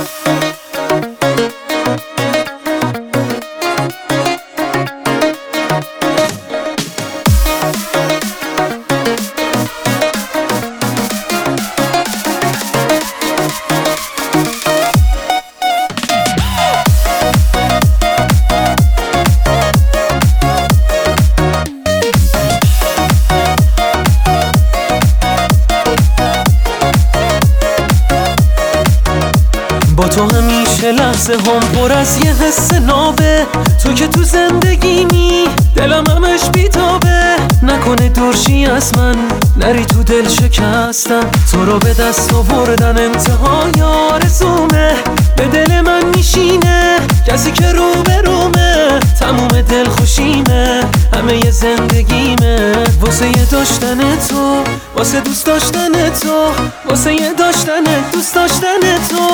با تو همیشه لحظه هم پر از یه حس نابه، تو که تو زندگیمی دلم همش بیتابه. نکنه دورشی از من نری تو دل شکستم، تو رو به دست آوردن انتهای آرزومه. به دل من میشینه کسی که روبرومه، تموم دل خوشیمه همه ی زندگیمه. واسه یه داشتن تو، واسه دوست داشتن تو، واسه یه داشتن دوست داشتن تو.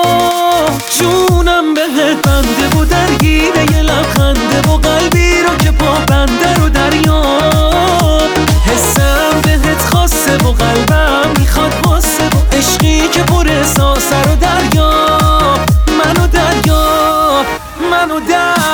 جونم بهت بنده و درگیره یه لبخنده و قلبی رو که پا بنده رو دریاب. حسم بهت خاصه و قلبم میخواد واسه و عشقی که پر احساسه رو دریاب. منو دریاب، منو دریاب.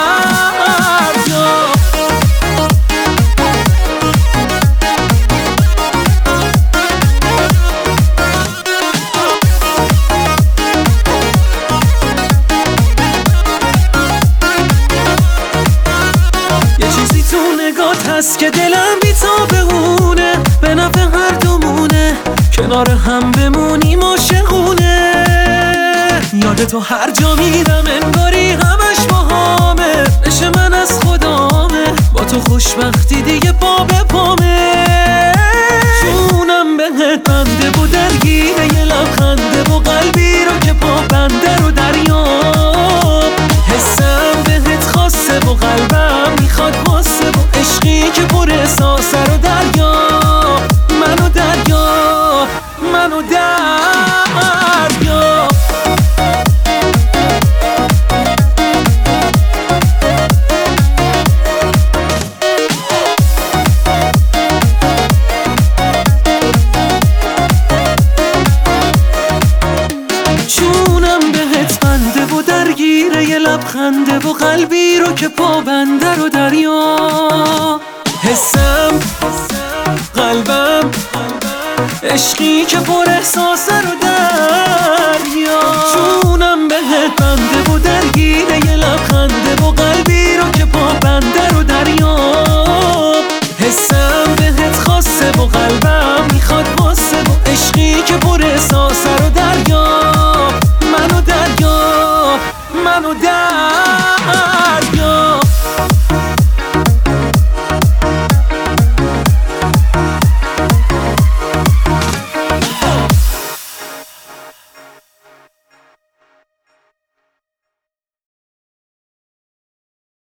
هست که دلم بی تا بهونه، به نفع هر دومونه، کنار هم بمونیم عاشقونه. یاد تو هر جا میرم انگاری همش باهامه، عشق من از خدامه، با تو خوشبختی دیگه پا به پامه. جونم بهت بنده و درگیره یه لبخنده و قلبی رو که پا بنده رو دریاب. حسم بهت خاصه و قلبم میخواد واسه و عشقی که پر احساسه رو دریاب. منو دریاب، منو دریاب. جونم بهت بنده و درگیره یه لبخنده و قلبی رو که پا بنده رو دریاب. حسم قلبم عشقی که پر احساسه رو دریاب.